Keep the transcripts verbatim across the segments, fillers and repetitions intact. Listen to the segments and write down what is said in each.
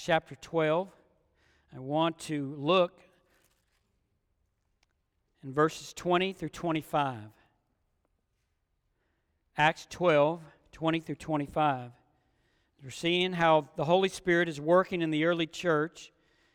chapter twelve. I want to look in verses twenty through twenty-five. Acts twelve, twenty through twenty-five. You're seeing how the Holy Spirit is working in the early church.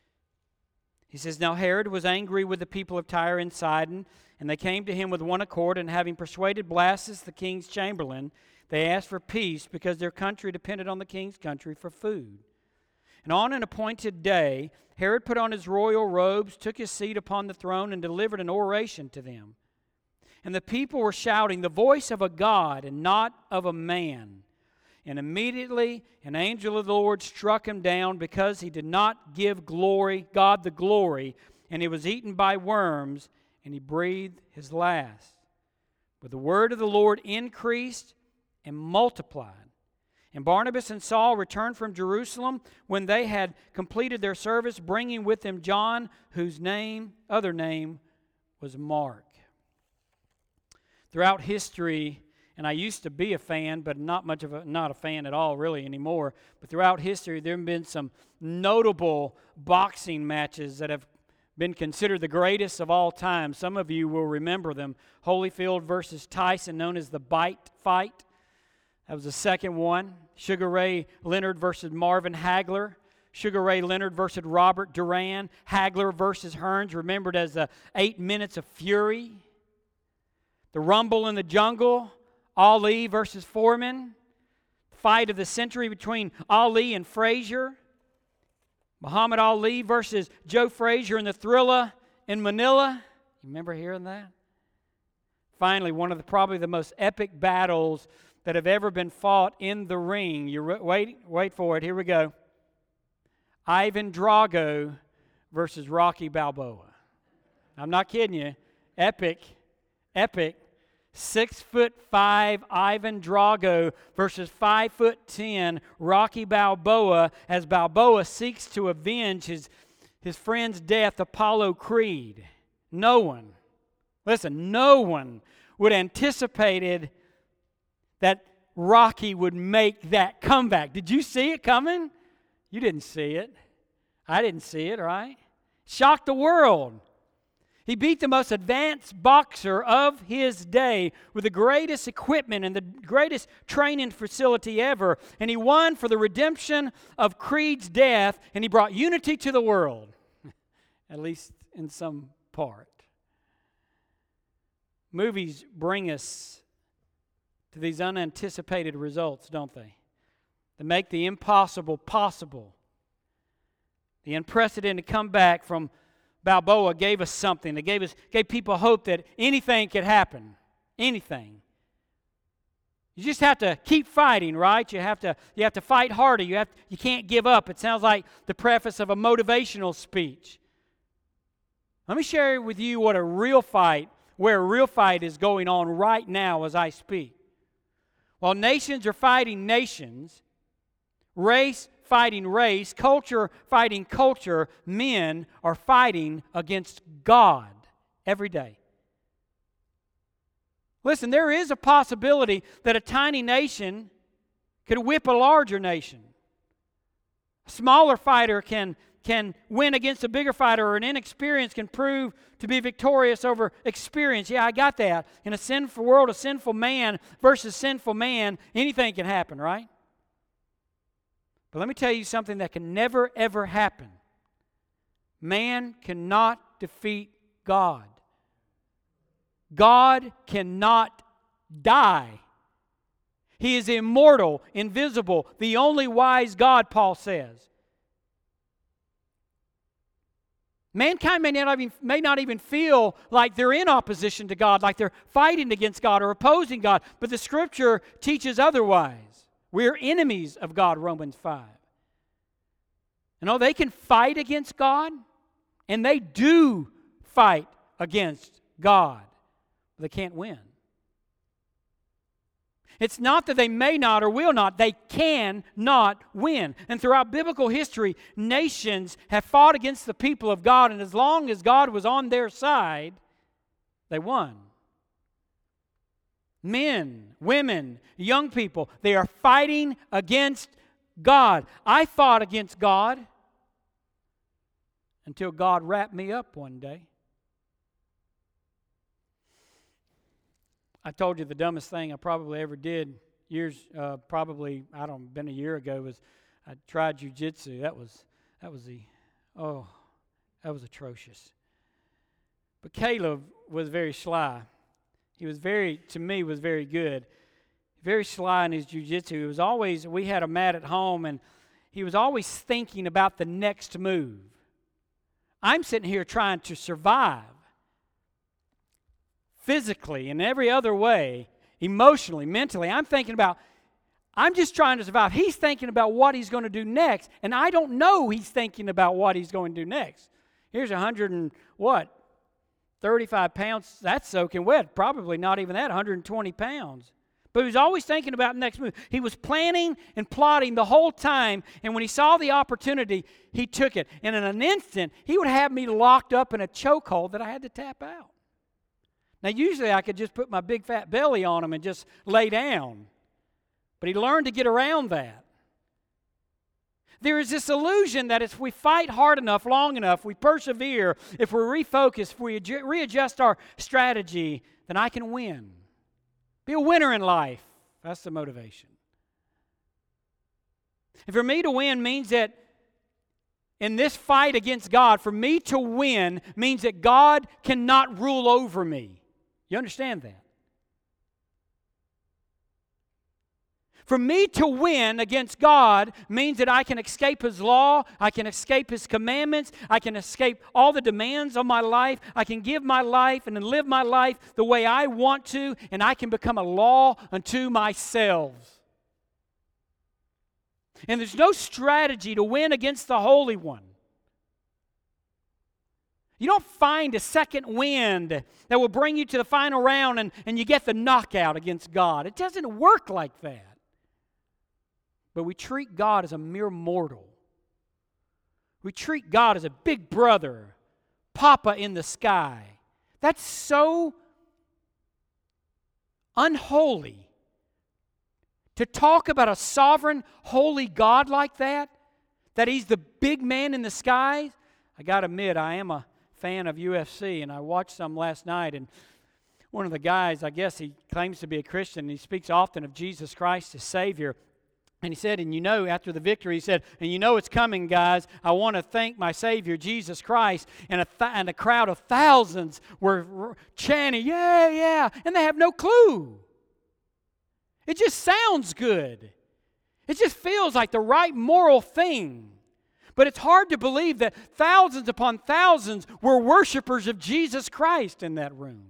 He says, "Now Herod was angry with the people of Tyre and Sidon, and they came to him with one accord, and having persuaded Blastus, the king's chamberlain, they asked for peace because their country depended on the king's country for food. And on an appointed day, Herod put on his royal robes, took his seat upon the throne, and delivered an oration to them. And the people were shouting, 'The voice of a God and not of a man.' And immediately an angel of the Lord struck him down because he did not give glory, God the glory, and he was eaten by worms, and he breathed his last. But the word of the Lord increased and multiplied. And Barnabas and Saul returned from Jerusalem when they had completed their service, bringing with them John, whose name, other name, was Mark." Throughout history, and I used to be a fan, but not much of a, not a fan at all really anymore, but throughout history there have been some notable boxing matches that have been considered the greatest of all time. Some of you will remember them. Holyfield versus Tyson, known as the Bite Fight. That was the second one. Sugar Ray Leonard versus Marvin Hagler. Sugar Ray Leonard versus Robert Duran. Hagler versus Hearns, remembered as the Eight Minutes of Fury. The Rumble in the Jungle. Ali versus Foreman. Fight of the century between Ali and Frazier. Muhammad Ali versus Joe Frazier in the Thrilla in Manila. You remember hearing that? Finally, one of the probably the most epic battles that have ever been fought in the ring. You re- wait, wait for it. Here we go. Ivan Drago versus Rocky Balboa. I'm not kidding you. Epic, epic. Six foot five Ivan Drago versus five foot ten Rocky Balboa, as Balboa seeks to avenge his, his friend's death, Apollo Creed. No one, listen, no one would have anticipated that Rocky would make that comeback. Did you see it coming? You didn't see it. I didn't see it, right? Shocked the world. He beat the most advanced boxer of his day with the greatest equipment and the greatest training facility ever. And he won for the redemption of Creed's death, and he brought unity to the world, at least in some part. Movies bring us to these unanticipated results, don't they? They make the impossible possible. The unprecedented comeback from Balboa gave us something. It gave us gave people hope that anything could happen. Anything. You just have to keep fighting, right? You have to you have to fight harder. You have you can't give up. It sounds like the preface of a motivational speech. Let me share with you what a real fight, where a real fight is going on right now as I speak. While nations are fighting nations, race fighting race, culture fighting culture, men are fighting against God every day. Listen, there is a possibility that a tiny nation could whip a larger nation. A smaller fighter can, can win against a bigger fighter, or an inexperienced can prove to be victorious over experience. Yeah, I got that. In a sinful world, a sinful man versus sinful man, anything can happen, right? But let me tell you something that can never, ever happen. Man cannot defeat God. God cannot die. He is immortal, invisible, the only wise God, Paul says. Mankind may not even, may not even feel like they're in opposition to God, like they're fighting against God or opposing God, but the Scripture teaches otherwise. We're enemies of God, Romans five. You know, they can fight against God, and they do fight against God. But they can't win. It's not that they may not or will not. They cannot win. And throughout biblical history, nations have fought against the people of God, and as long as God was on their side, they won. Men, women, young people, they are fighting against God. I fought against God until God wrapped me up one day. I told you the dumbest thing I probably ever did years, uh, probably, I don't know, been a year ago, was I tried jiu-jitsu. That was, that was the, oh, that was atrocious. But Caleb was very sly. He was very, to me, was very good. Very sly in his jiu-jitsu. He was always, we had a mat at home, and he was always thinking about the next move. I'm sitting here trying to survive physically and every other way, emotionally, mentally. I'm thinking about, I'm just trying to survive. He's thinking about what he's going to do next, and I don't know he's thinking about what he's going to do next. Here's a hundred and what? thirty-five pounds. That's soaking wet. Probably not even that, one hundred twenty pounds. But he was always thinking about the next move. He was planning and plotting the whole time, and when he saw the opportunity, he took it. And in an instant, he would have me locked up in a chokehold that I had to tap out. Now, usually I could just put my big fat belly on him and just lay down. But he learned to get around that. There is this illusion that if we fight hard enough, long enough, we persevere, if we refocus, if we readjust our strategy, then I can win. Be a winner in life. That's the motivation. And for me to win means that in this fight against God, for me to win means that God cannot rule over me. You understand that? For me to win against God means that I can escape His law, I can escape His commandments, I can escape all the demands of my life, I can give my life and then live my life the way I want to, and I can become a law unto myself. And there's no strategy to win against the Holy One. You don't find a second wind that will bring you to the final round and, and you get the knockout against God. It doesn't work like that. But we treat God as a mere mortal. We treat God as a big brother, Papa in the sky. That's so unholy. To talk about a sovereign, holy God like that, that He's the big man in the skies. I got to admit, I am a fan of U F C, and I watched some last night, and one of the guys, I guess he claims to be a Christian, and he speaks often of Jesus Christ as Savior. And he said, and you know, after the victory, he said, and you know it's coming, guys. I want to thank my Savior, Jesus Christ. And a, th- and a crowd of thousands were r- chanting, yeah, yeah. And they have no clue. It just sounds good. It just feels like the right moral thing. But it's hard to believe that thousands upon thousands were worshipers of Jesus Christ in that room.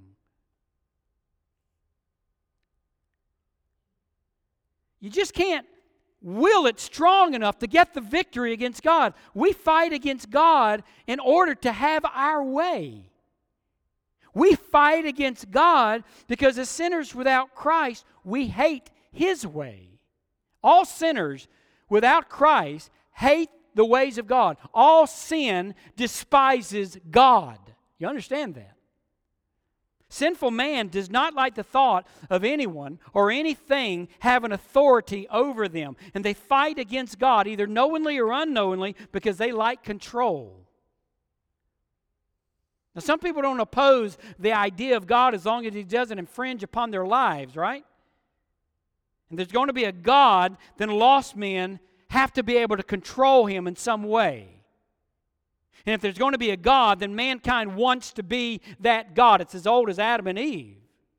You just can't will it strong enough to get the victory against God. We fight against God in order to have our way. We fight against God because as sinners without Christ, we hate His way. All sinners without Christ hate the ways of God. All sin despises God. You understand that? Sinful man does not like the thought of anyone or anything having authority over them. And they fight against God, either knowingly or unknowingly, because they like control. Now, some people don't oppose the idea of God as long as He doesn't infringe upon their lives, right? And there's going to be a God, then lost men have to be able to control Him in some way. And if there's going to be a God, then mankind wants to be that God. It's as old as Adam and Eve.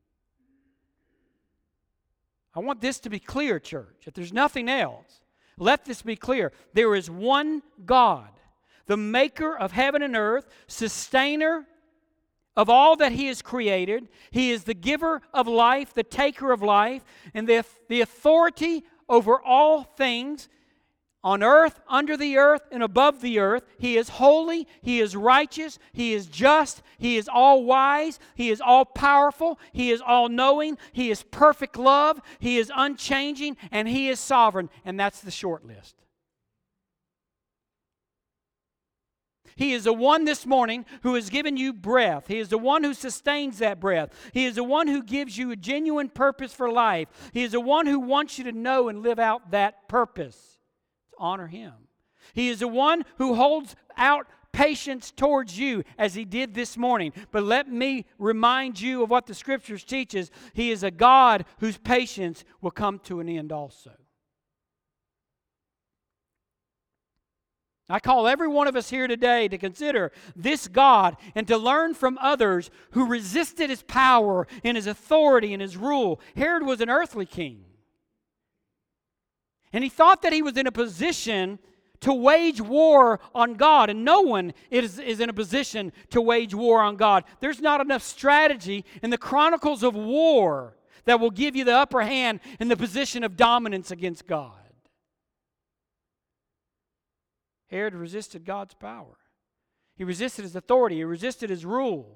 I want this to be clear, church. If there's nothing else, let this be clear. There is one God, the maker of heaven and earth, sustainer of all that He has created. He is the giver of life, the taker of life, and the, the authority over all things on earth, under the earth, and above the earth. He is holy, He is righteous, He is just, He is all-wise, He is all-powerful, He is all-knowing, He is perfect love, He is unchanging, and He is sovereign. And that's the short list. He is the one this morning who has given you breath. He is the one who sustains that breath. He is the one who gives you a genuine purpose for life. He is the one who wants you to know and live out that purpose. Honor Him. He is the one who holds out patience towards you as He did this morning. But let me remind you of what the Scriptures teaches. He is a God whose patience will come to an end also. I call every one of us here today to consider this God and to learn from others who resisted His power and His authority and His rule. Herod was an earthly king. And he thought that he was in a position to wage war on God. And no one is, is in a position to wage war on God. There's not enough strategy in the chronicles of war that will give you the upper hand in the position of dominance against God. Herod resisted God's power. He resisted His authority. He resisted His rule.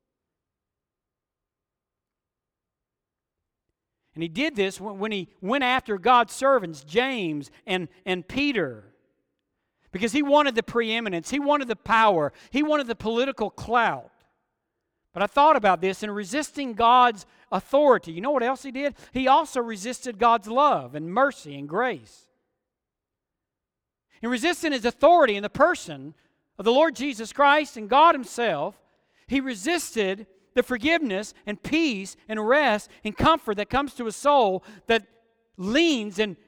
And he did this when he went after God's servants, James and, and Peter, because he wanted the preeminence. He wanted the power. He wanted the political clout. But I thought about this. In resisting God's authority, you know what else he did? He also resisted God's love and mercy and grace. In resisting His authority in the person of the Lord Jesus Christ and God Himself, he resisted the forgiveness and peace and rest and comfort that comes to a soul that leans and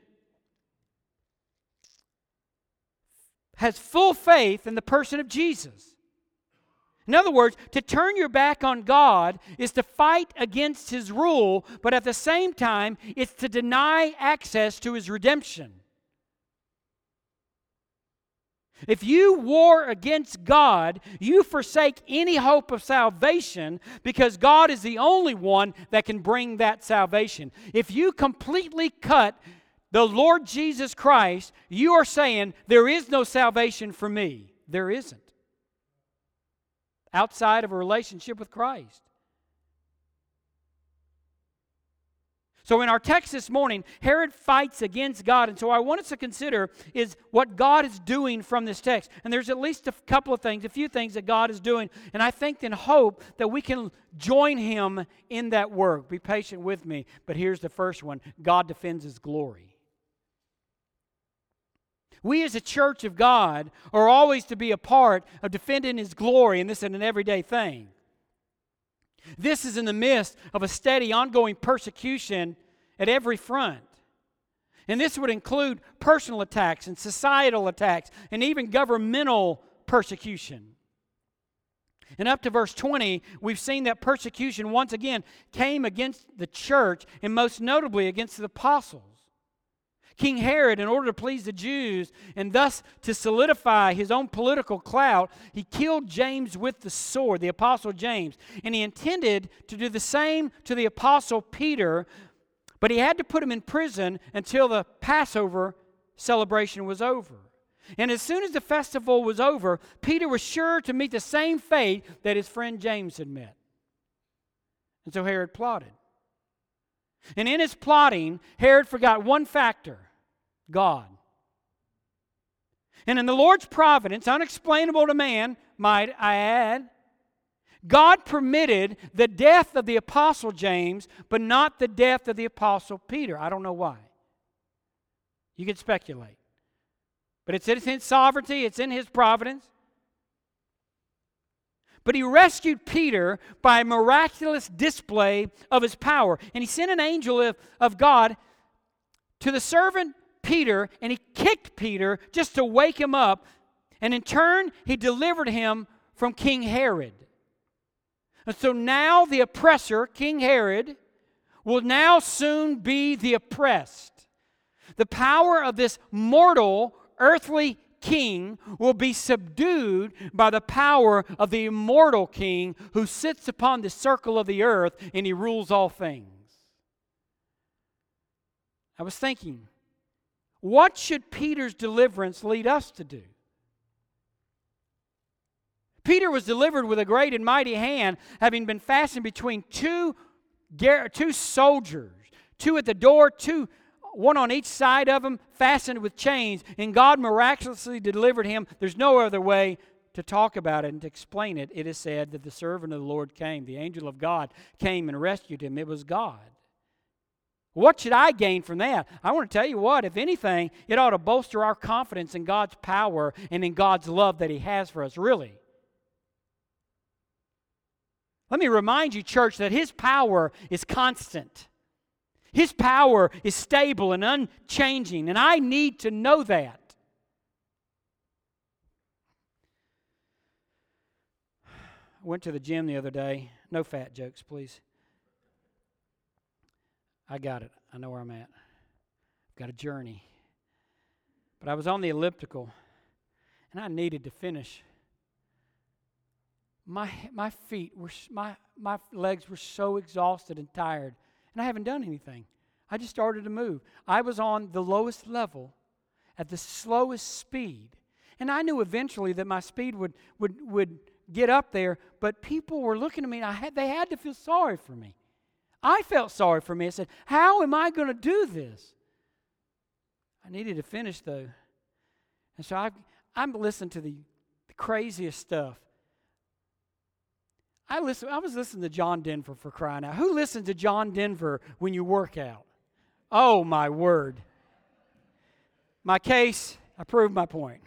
has full faith in the person of Jesus. In other words, to turn your back on God is to fight against His rule, but at the same time, it's to deny access to His redemption. If you war against God, you forsake any hope of salvation because God is the only one that can bring that salvation. If you completely cut the Lord Jesus Christ, you are saying, there is no salvation for me. There isn't. Outside of a relationship with Christ. So in our text this morning, Herod fights against God. And so I want us to consider is what God is doing from this text. And there's at least a couple of things, a few things that God is doing. And I think and hope that we can join Him in that work. Be patient with me. But here's the first one. God defends His glory. We as a church of God are always to be a part of defending His glory. And this is an everyday thing. This is in the midst of a steady, ongoing persecution at every front. And this would include personal attacks and societal attacks and even governmental persecution. And up to verse twenty, we've seen that persecution once again came against the church and most notably against the apostles. King Herod, in order to please the Jews and thus to solidify his own political clout, he killed James with the sword, the apostle James. And he intended to do the same to the apostle Peter, but he had to put him in prison until the Passover celebration was over. And as soon as the festival was over, Peter was sure to meet the same fate that his friend James had met. And so Herod plotted. And in his plotting, Herod forgot one factor. God. And in the Lord's providence, unexplainable to man, might I add, God permitted the death of the apostle James, but not the death of the apostle Peter. I don't know why. You can speculate. But it's in His sovereignty, it's in His providence. But He rescued Peter by a miraculous display of His power. And He sent an angel of, of God to the servant Peter, and he kicked Peter just to wake him up. And in turn, he delivered him from King Herod. And so now the oppressor, King Herod, will now soon be the oppressed. The power of this mortal, earthly king will be subdued by the power of the immortal king who sits upon the circle of the earth and He rules all things. I was thinking, what should Peter's deliverance lead us to do? Peter was delivered with a great and mighty hand, having been fastened between two, two soldiers, two at the door, two, one on each side of him, fastened with chains, and God miraculously delivered him. There's no other way to talk about it and to explain it. It is said that the servant of the Lord came, the angel of God came and rescued him. It was God. What should I gain from that? I want to tell you what, if anything, it ought to bolster our confidence in God's power and in God's love that He has for us, really. Let me remind you, church, that His power is constant. His power is stable and unchanging, and I need to know that. I went to the gym the other day. No fat jokes, please. I got it. I know where I'm at. I've got a journey. But I was on the elliptical, and I needed to finish. My my feet were, my, my legs were so exhausted and tired, and I haven't done anything. I just started to move. I was on the lowest level at the slowest speed. And I knew eventually that my speed would, would, would get up there, but people were looking at me, and I had, they had to feel sorry for me. I felt sorry for me. I said, how am I going to do this? I needed to finish, though. And so I, I'm listening to the, the craziest stuff. I listen. I was listening to John Denver, for crying out. Who listens to John Denver when you work out? Oh, my word. My case, I proved my point.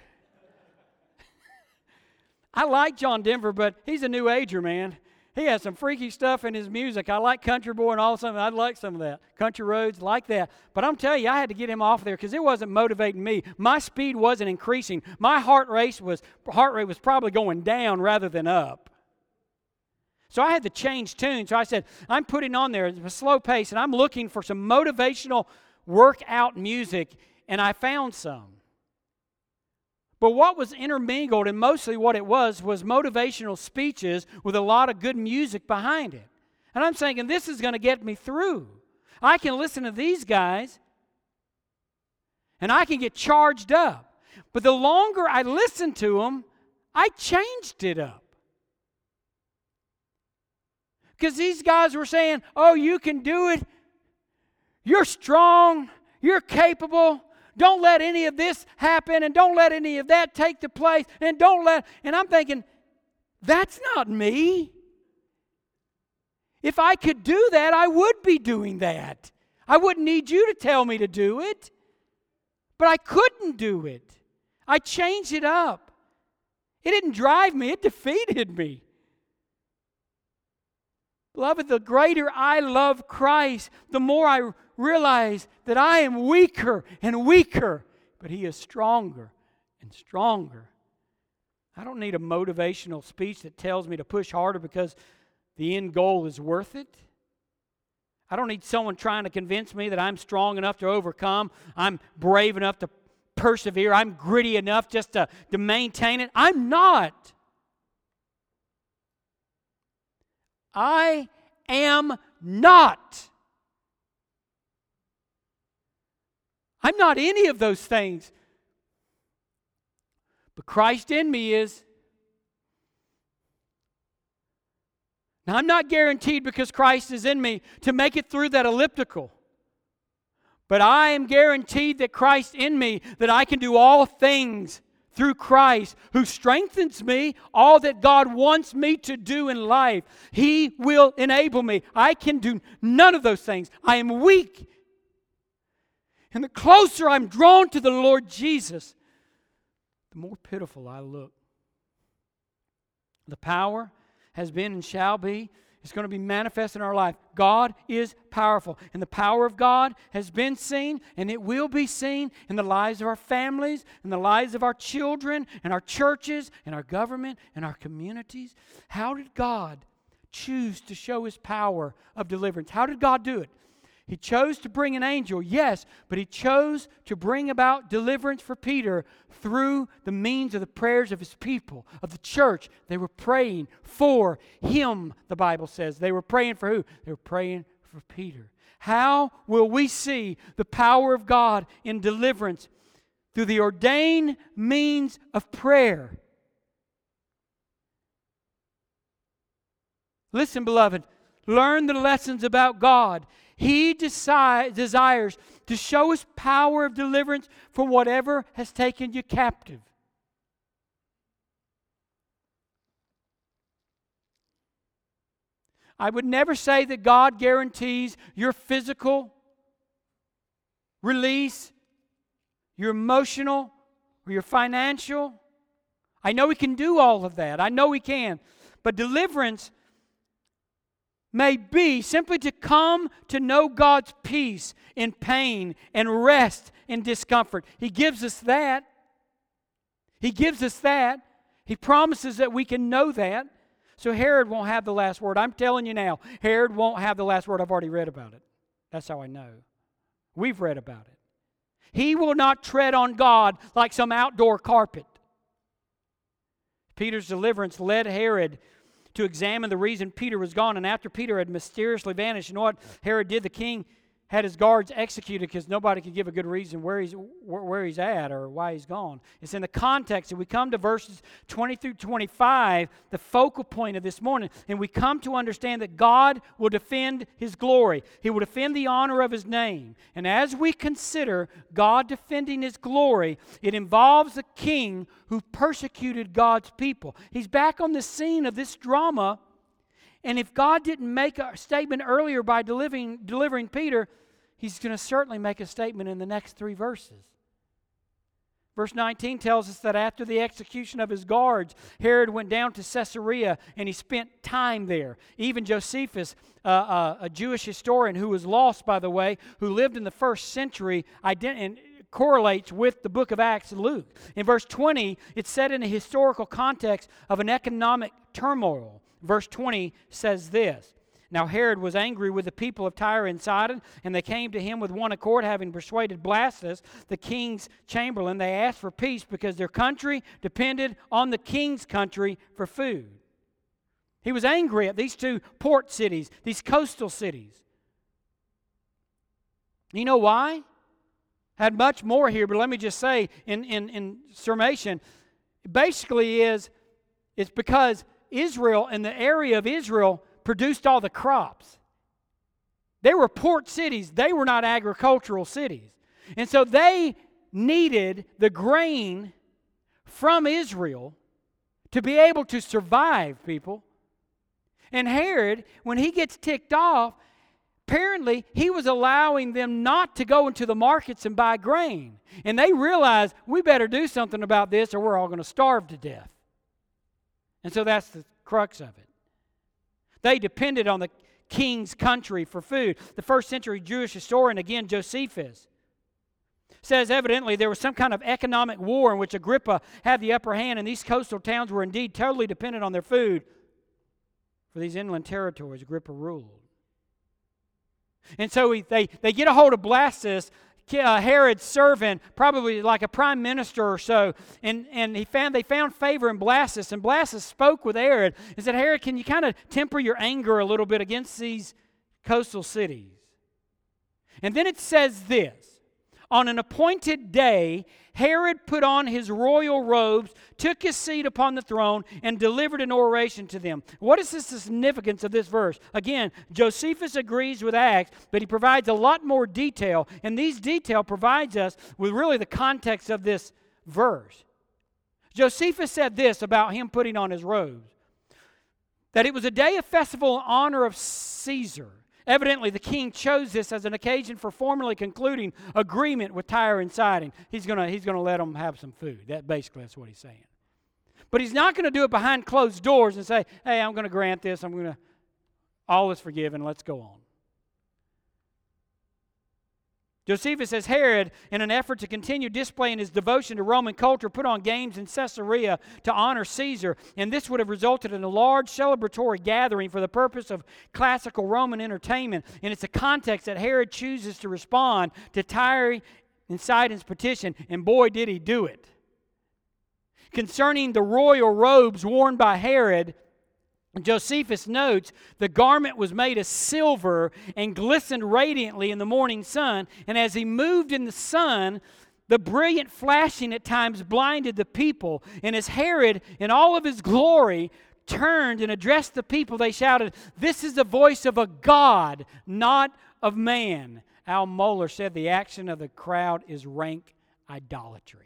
I like John Denver, but he's a new ager, man. He has some freaky stuff in his music. I like Country Boy and all something. I'd like some of that. Country Roads, like that. But I'm telling you, I had to get him off there because it wasn't motivating me. My speed wasn't increasing. My heart rate was heart rate was probably going down rather than up. So I had to change tune. So I said, I'm putting on there a slow pace, and I'm looking for some motivational workout music, and I found some. But what was intermingled, and mostly what it was, was motivational speeches with a lot of good music behind it. And I'm thinking, this is going to get me through. I can listen to these guys, and I can get charged up. But the longer I listened to them, I changed it up. Because these guys were saying, oh, you can do it. You're strong. You're capable. Don't let any of this happen, and don't let any of that take the place, and don't let, and I'm thinking, that's not me. If I could do that, I would be doing that. I wouldn't need you to tell me to do it. But I couldn't do it. I changed it up. It didn't drive me, it defeated me. Beloved, the greater I love Christ, the more I realize that I am weaker and weaker, but He is stronger and stronger. I don't need a motivational speech that tells me to push harder because the end goal is worth it. I don't need someone trying to convince me that I'm strong enough to overcome, I'm brave enough to persevere, I'm gritty enough just to, to maintain it. I'm not. I am not. I'm not any of those things. But Christ in me is. Now, I'm not guaranteed because Christ is in me to make it through that elliptical. But I am guaranteed that Christ in me, that I can do all things through Christ who strengthens me, all that God wants me to do in life. He will enable me. I can do none of those things. I am weak. And the closer I'm drawn to the Lord Jesus, the more pitiful I look. The power has been and shall be. It's going to be manifest in our life. God is powerful. And the power of God has been seen, and it will be seen in the lives of our families, in the lives of our children, and our churches, and our government, and our communities. How did God choose to show His power of deliverance? How did God do it? He chose to bring an angel, yes, but He chose to bring about deliverance for Peter through the means of the prayers of His people, of the church. They were praying for him, the Bible says. They were praying for who? They were praying for Peter. How will we see the power of God in deliverance? Through the ordained means of prayer. Listen, beloved, learn the lessons about God. He desi- desires to show His power of deliverance for whatever has taken you captive. I would never say that God guarantees your physical release, your emotional, or your financial. I know He can do all of that. I know He can. But deliverance may be simply to come to know God's peace in pain and rest in discomfort. He gives us that. He gives us that. He promises that we can know that. So Herod won't have the last word. I'm telling you now, Herod won't have the last word. I've already read about it. That's how I know. We've read about it. He will not tread on God like some outdoor carpet. Peter's deliverance led Herod to examine the reason Peter was gone. And after Peter had mysteriously vanished, you know what Herod did? The king had his guards executed because nobody could give a good reason where he's where, where he's at or why he's gone. It's in the context. And we come to verses twenty through twenty-five, the focal point of this morning, and we come to understand that God will defend His glory. He will defend the honor of His name. And as we consider God defending His glory, it involves a king who persecuted God's people. He's back on the scene of this drama. And if God didn't make a statement earlier by delivering, delivering Peter, He's going to certainly make a statement in the next three verses. Verse nineteen tells us that after the execution of his guards, Herod went down to Caesarea and he spent time there. Even Josephus, uh, uh, a Jewish historian who was lost, by the way, who lived in the first century, ident- and correlates with the book of Acts and Luke. In verse twenty, it's set in a historical context of an economic turmoil. Verse twenty says this: Now Herod was angry with the people of Tyre and Sidon, and they came to him with one accord, having persuaded Blastus, the king's chamberlain. They asked for peace because their country depended on the king's country for food. He was angry at these two port cities, these coastal cities. You know why? Had much more here, but let me just say in, in, in summation, basically is it's because Israel and the area of Israel produced all the crops. They were port cities. They were not agricultural cities. And so they needed the grain from Israel to be able to survive, people. And Herod, when he gets ticked off, apparently he was allowing them not to go into the markets and buy grain. And they realized, we better do something about this or we're all going to starve to death. And so that's the crux of it. They depended on the king's country for food. The first century Jewish historian, again, Josephus, says evidently there was some kind of economic war in which Agrippa had the upper hand, and these coastal towns were indeed totally dependent on their food. For these inland territories, Agrippa ruled. And so he, they, they get a hold of Blastus, uh, Herod's servant, probably like a prime minister or so, and, and he found they found favor in Blastus, and Blastus spoke with Herod and said, Herod, can you kind of temper your anger a little bit against these coastal cities? And then it says this: on an appointed day, Herod put on his royal robes, took his seat upon the throne, and delivered an oration to them. What is the significance of this verse? Again, Josephus agrees with Acts, but he provides a lot more detail, and these detail provides us with really the context of this verse. Josephus said this about him putting on his robes: that it was a day of festival in honor of Caesar. Evidently, the king chose this as an occasion for formally concluding agreement with Tyre and Sidon. He's going to he's going to let them have some food. That basically that's what he's saying. But he's not going to do it behind closed doors and say, hey, I'm going to grant this. I'm going to, all is forgiven. Let's go on. Josephus says Herod, in an effort to continue displaying his devotion to Roman culture, put on games in Caesarea to honor Caesar, and this would have resulted in a large celebratory gathering for the purpose of classical Roman entertainment. And it's a context that Herod chooses to respond to Tyre and Sidon's petition, and boy, did he do it. Concerning the royal robes worn by Herod, Josephus notes the garment was made of silver and glistened radiantly in the morning sun, and as he moved in the sun, the brilliant flashing at times blinded the people. And as Herod, in all of his glory, turned and addressed the people, they shouted, "This is the voice of a God, not of man." Al Mohler said the action of the crowd is rank idolatry.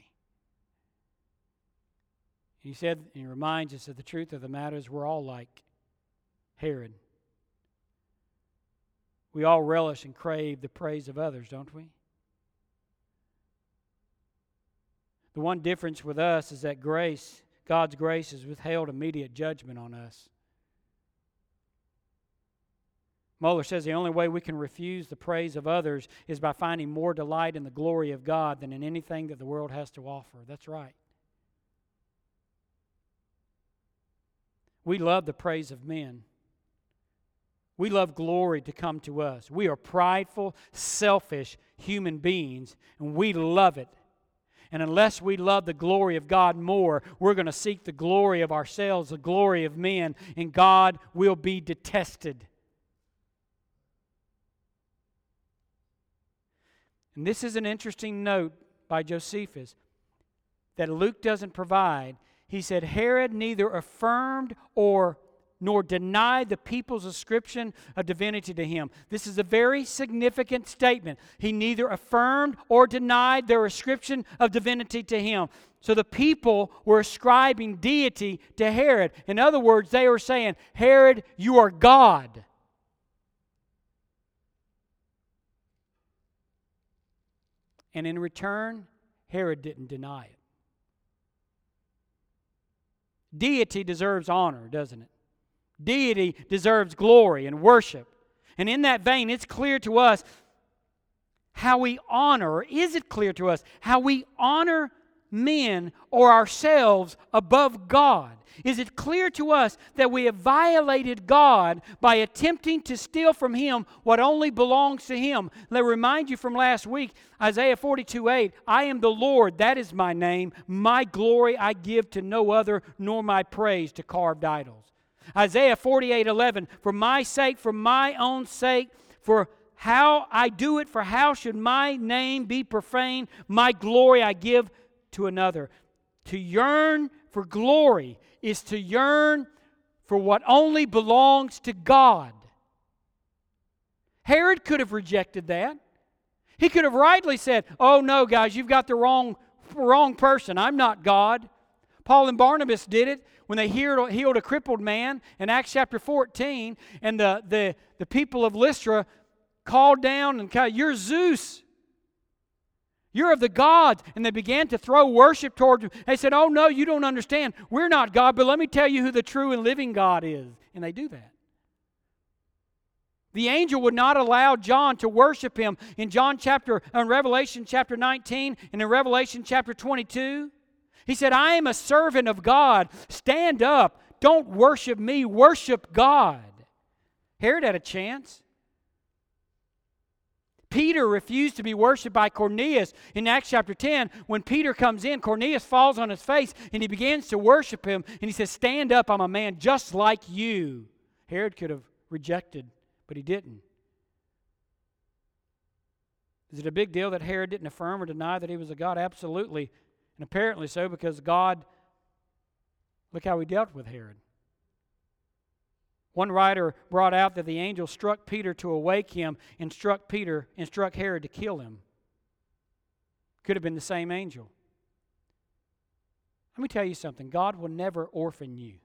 He said, and he reminds us that the truth of the matter is we're all like Herod. We all relish and crave the praise of others, don't we? The one difference with us is that grace, God's grace, has withheld immediate judgment on us. Moeller says the only way we can refuse the praise of others is by finding more delight in the glory of God than in anything that the world has to offer. That's right. We love the praise of men. We love glory to come to us. We are prideful, selfish human beings, and we love it. And unless we love the glory of God more, we're going to seek the glory of ourselves, the glory of men, and God will be detested. And this is an interesting note by Josephus that Luke doesn't provide. He said, Herod neither affirmed or nor denied the people's ascription of divinity to him. This is a very significant statement. He neither affirmed or denied their ascription of divinity to him. So the people were ascribing deity to Herod. In other words, they were saying, Herod, you are God. And in return, Herod didn't deny it. Deity deserves honor, doesn't it? Deity deserves glory and worship. And in that vein, it's clear to us how we honor, or is it clear to us how we honor men or ourselves above God? Is it clear to us that we have violated God by attempting to steal from Him what only belongs to Him? Let me remind you from last week, Isaiah forty-two eight, I am the Lord, that is my name. My glory I give to no other, nor my praise to carved idols. Isaiah forty-eight eleven, for my sake, for my own sake, for how I do it, for how should my name be profaned? My glory I give to another. To yearn for glory is to yearn for what only belongs to God. Herod could have rejected that. He could have rightly said, oh no, guys, you've got the wrong, wrong person. I'm not God. Paul and Barnabas did it when they healed a crippled man in Acts chapter fourteen, and the, the, the people of Lystra called down and called, you're Zeus. You're of the gods. And they began to throw worship towards him. They said, oh no, you don't understand. We're not God, but let me tell you who the true and living God is. And they do that. The angel would not allow John to worship him in John chapter, in Revelation chapter nineteen and in Revelation chapter twenty-two. He said, I am a servant of God. Stand up. Don't worship me. Worship God. Herod had a chance. Peter refused to be worshipped by Cornelius in Acts chapter ten. When Peter comes in, Cornelius falls on his face and he begins to worship him. And he says, stand up, I'm a man just like you. Herod could have rejected, but he didn't. Is it a big deal that Herod didn't affirm or deny that he was a God? Absolutely. And apparently so, because God, look how he dealt with Herod. One writer brought out that the angel struck Peter to awake him and struck Peter and struck Herod to kill him. Could have been the same angel. Let me tell you something. God will never orphan you.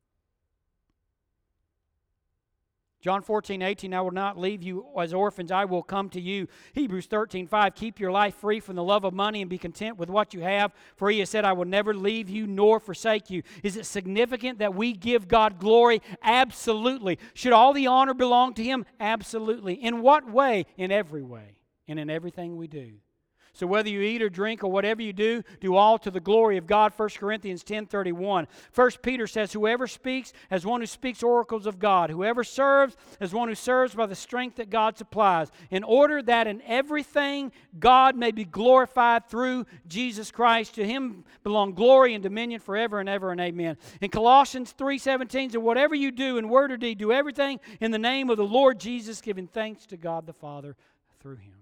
John fourteen eighteen, I will not leave you as orphans, I will come to you. Hebrews thirteen five, keep your life free from the love of money and be content with what you have, for He has said, I will never leave you nor forsake you. Is it significant that we give God glory? Absolutely. Should all the honor belong to Him? Absolutely. In what way? In every way, and in everything we do. So whether you eat or drink or whatever you do, do all to the glory of God. First Corinthians ten thirty-one. First Peter says, whoever speaks as one who speaks oracles of God. Whoever serves as one who serves by the strength that God supplies. In order that in everything God may be glorified through Jesus Christ. To Him belong glory and dominion forever and ever and amen. In Colossians three seventeen, so whatever you do in word or deed, do everything in the name of the Lord Jesus, giving thanks to God the Father through Him.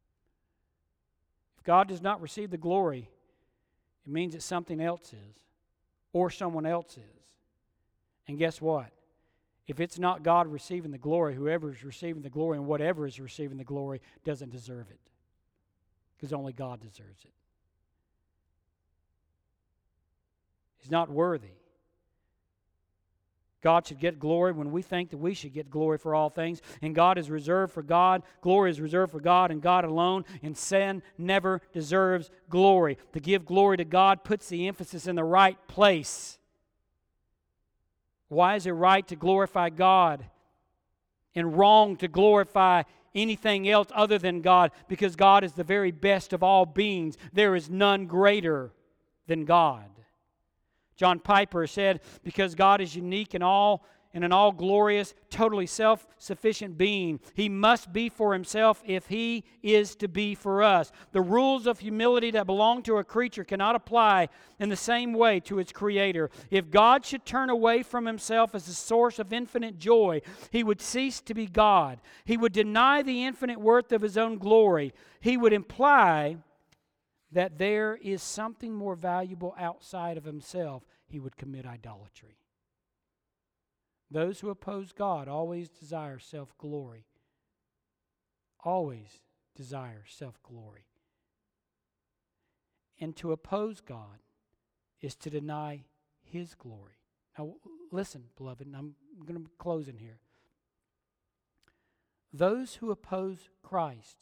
God does not receive the glory, it means that something else is, or someone else is. And guess what? If it's not God receiving the glory, whoever is receiving the glory and whatever is receiving the glory doesn't deserve it. Because only God deserves it. He's not worthy. God should get glory when we think that we should get glory for all things. And God is reserved for God. Glory is reserved for God and God alone. And sin never deserves glory. To give glory to God puts the emphasis in the right place. Why is it right to glorify God and wrong to glorify anything else other than God? Because God is the very best of all beings. There is none greater than God. John Piper said, because God is unique in all and an all-glorious, totally self-sufficient being, He must be for Himself if He is to be for us. The rules of humility that belong to a creature cannot apply in the same way to its Creator. If God should turn away from Himself as the source of infinite joy, He would cease to be God. He would deny the infinite worth of His own glory. He would imply that there is something more valuable outside of Himself. He would commit idolatry. Those who oppose God always desire self-glory. Always desire self-glory. And to oppose God is to deny His glory. Now, listen, beloved, and I'm going to close in here. Those who oppose Christ,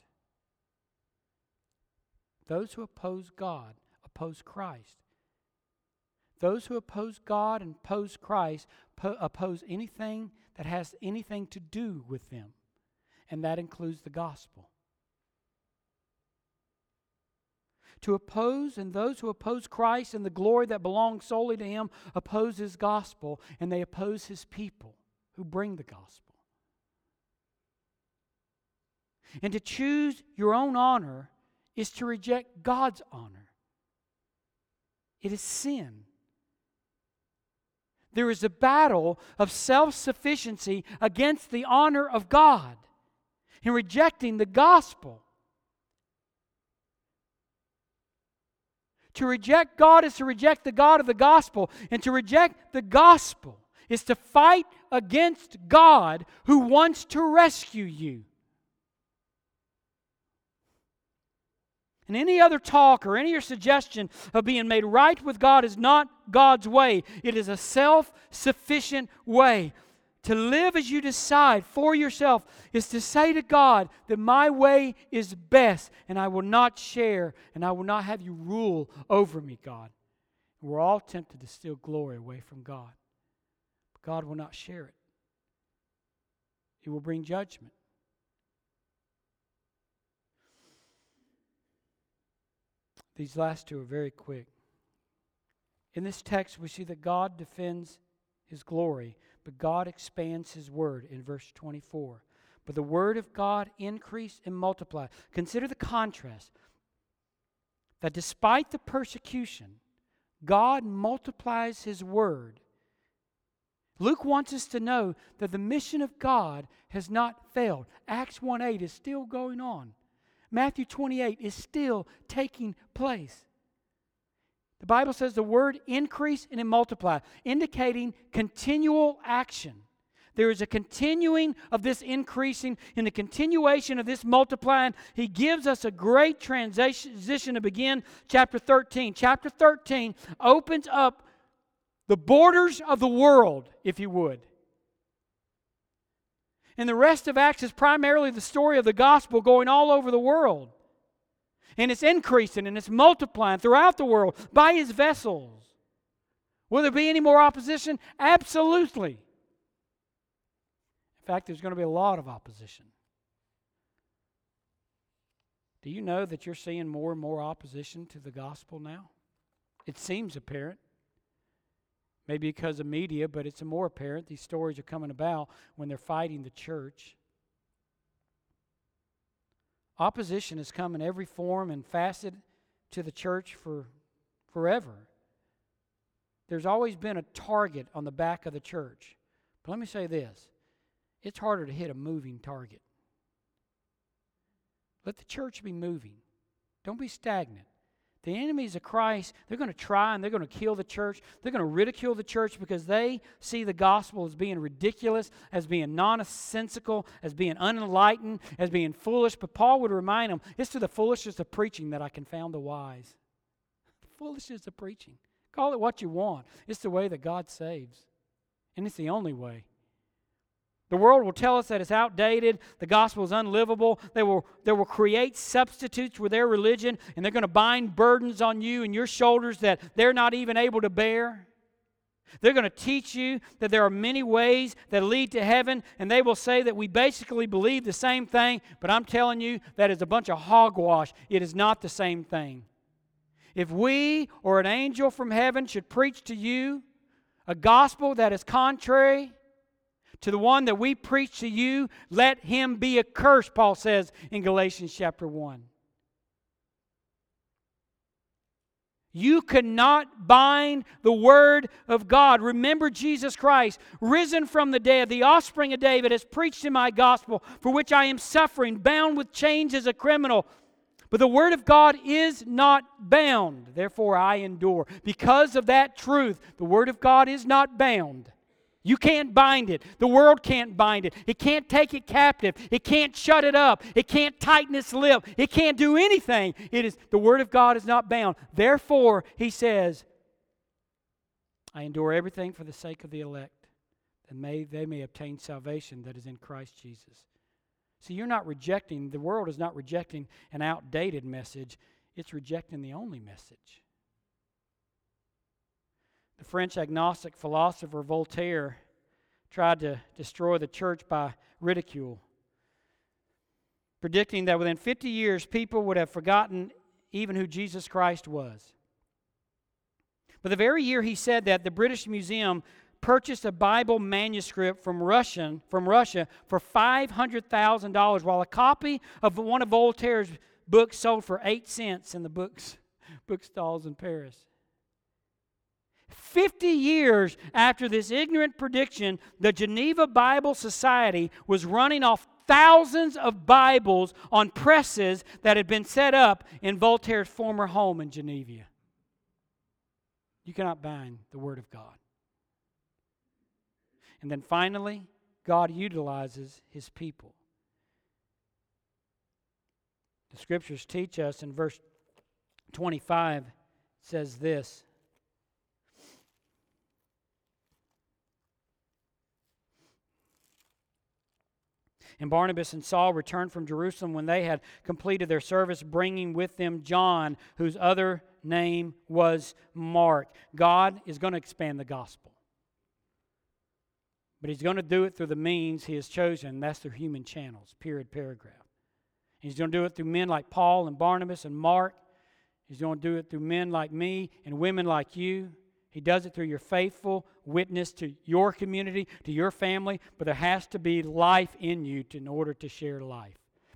those who oppose God, oppose Christ. Those who oppose God and oppose Christ po- oppose anything that has anything to do with them. And that includes the gospel. To oppose, and those who oppose Christ and the glory that belongs solely to Him, oppose His gospel, and they oppose His people who bring the gospel. And to choose your own honor is to reject God's honor. It is sin. There is a battle of self-sufficiency against the honor of God in rejecting the gospel. To reject God is to reject the God of the gospel, and to reject the gospel is to fight against God who wants to rescue you. And any other talk or any other suggestion of being made right with God is not God's way. It is a self-sufficient way. To live as you decide for yourself is to say to God that my way is best and I will not share and I will not have you rule over me, God. We're all tempted to steal glory away from God. But God will not share it. He will bring judgment. These last two are very quick. In this text, we see that God defends His glory, but God expands His word in verse twenty-four. But the word of God increased and multiplied. Consider the contrast. That despite the persecution, God multiplies His word. Luke wants us to know that the mission of God has not failed. Acts one eight is still going on. Matthew twenty-eight is still taking place. The Bible says the word increase and it multiply, indicating continual action. There is a continuing of this increasing and the continuation of this multiplying. He gives us a great transition to begin chapter thirteen. Chapter thirteen opens up the borders of the world, if you would. And the rest of Acts is primarily the story of the gospel going all over the world. And it's increasing and it's multiplying throughout the world by His vessels. Will there be any more opposition? Absolutely. In fact, there's going to be a lot of opposition. Do you know that you're seeing more and more opposition to the gospel now? It seems apparent. Maybe because of media, but it's more apparent. These stories are coming about when they're fighting the church. Opposition has come in every form and facet to the church for forever. There's always been a target on the back of the church. But let me say this. It's harder to hit a moving target. Let the church be moving. Don't be stagnant. The enemies of Christ, they're going to try and they're going to kill the church. They're going to ridicule the church because they see the gospel as being ridiculous, as being nonsensical, as being unenlightened, as being foolish. But Paul would remind them, it's to the foolishness of preaching that I confound the wise. The foolishness of preaching. Call it what you want. It's the way that God saves. And it's the only way. The world will tell us that it's outdated, the gospel is unlivable. They will, they will create substitutes for their religion, and they're going to bind burdens on you and your shoulders that they're not even able to bear. They're going to teach you that there are many ways that lead to heaven, and they will say that we basically believe the same thing, but I'm telling you that is a bunch of hogwash. It is not the same thing. If we or an angel from heaven should preach to you a gospel that is contrary to the one that we preach to you, let him be accursed, Paul says in Galatians chapter one. You cannot bind the Word of God. Remember Jesus Christ, risen from the dead, the offspring of David, has preached in my gospel, for which I am suffering, bound with chains as a criminal. But the Word of God is not bound. Therefore I endure. Because of that truth, the Word of God is not bound. You can't bind it. The world can't bind it. It can't take it captive. It can't shut it up. It can't tighten its lip. It can't do anything. It is, the Word of God is not bound. Therefore, he says, I endure everything for the sake of the elect, and may they may obtain salvation that is in Christ Jesus. See, you're not rejecting, the world is not rejecting an outdated message. It's rejecting the only message. The French agnostic philosopher Voltaire tried to destroy the church by ridicule, predicting that within fifty years people would have forgotten even who Jesus Christ was. But the very year he said that, the British Museum purchased a Bible manuscript from Russian from Russia for five hundred thousand dollars, while a copy of one of Voltaire's books sold for eight cents in the books bookstalls in Paris. Fifty years after this ignorant prediction, the Geneva Bible Society was running off thousands of Bibles on presses that had been set up in Voltaire's former home in Geneva. You cannot bind the Word of God. And then finally, God utilizes His people. The Scriptures teach us in verse twenty-five, it says this. And Barnabas and Saul returned from Jerusalem when they had completed their service, bringing with them John, whose other name was Mark. God is going to expand the gospel. But He's going to do it through the means He has chosen. That's through human channels, period, paragraph. He's going to do it through men like Paul and Barnabas and Mark. He's going to do it through men like me and women like you. He does it through your faithful witness to your community, to your family, but there has to be life in you to, in order to share life.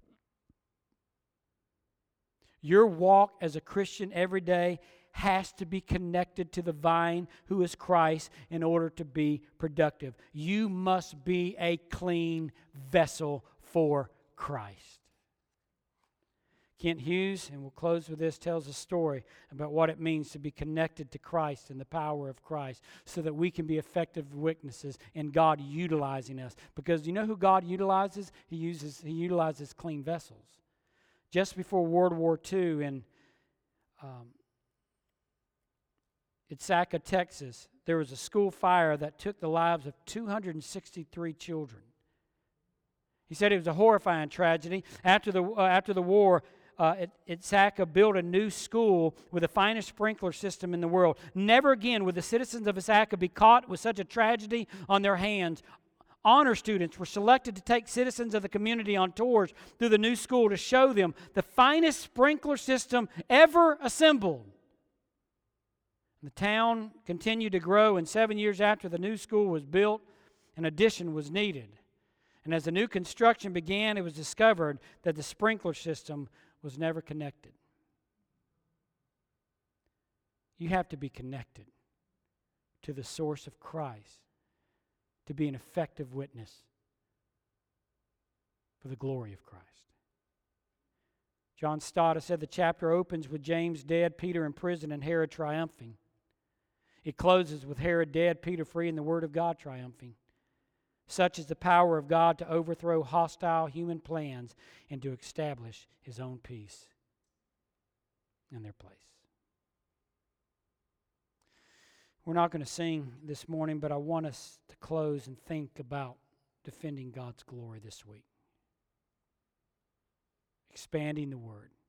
Your walk as a Christian every day has to be connected to the vine who is Christ in order to be productive. You must be a clean vessel for Christ. Kent Hughes, and we'll close with this, tells a story about what it means to be connected to Christ and the power of Christ so that we can be effective witnesses and God utilizing us. Because you know who God utilizes? He uses He utilizes clean vessels. Just before World War Two in um, Ithaca, Texas, there was a school fire that took the lives of two hundred sixty-three children. He said it was a horrifying tragedy. After the uh, after the war, uh, Ithaca built a new school with the finest sprinkler system in the world. Never again would the citizens of Ithaca be caught with such a tragedy on their hands. Honor students were selected to take citizens of the community on tours through the new school to show them the finest sprinkler system ever assembled. The town continued to grow, and seven years after the new school was built, an addition was needed. And as the new construction began, it was discovered that the sprinkler system was never connected. You have to be connected to the source of Christ to be an effective witness for the glory of Christ. John Stott said the chapter opens with James dead, Peter in prison, and Herod triumphing. It closes with Herod dead, Peter free, and the Word of God triumphing. Such is the power of God to overthrow hostile human plans and to establish His own peace in their place. We're not going to sing this morning, but I want us to close and think about defending God's glory this week. Expanding the Word.